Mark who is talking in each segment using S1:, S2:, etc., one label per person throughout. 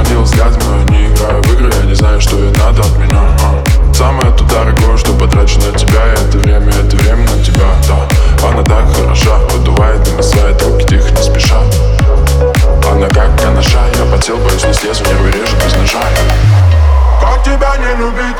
S1: проводил взгляд мой, не играю в игры, я не знаю, что ей надо от меня. Самое то дорогое, что потрачу на тебя, и это время на тебя, да. Она так хороша, подувает дым из своей трубки, тихо, не спеша. Она как канаша, я подсел, боюсь, не слезу, нервы режет без ножа. Как тебя не любить?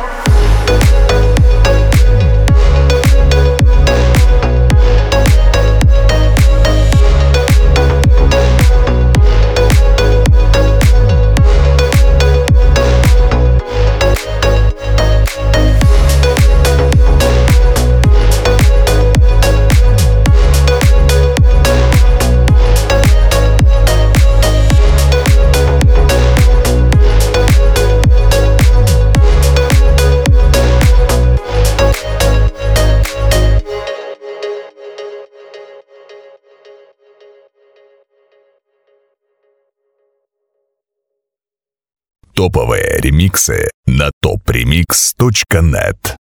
S2: Топовые ремиксы на topremix.net.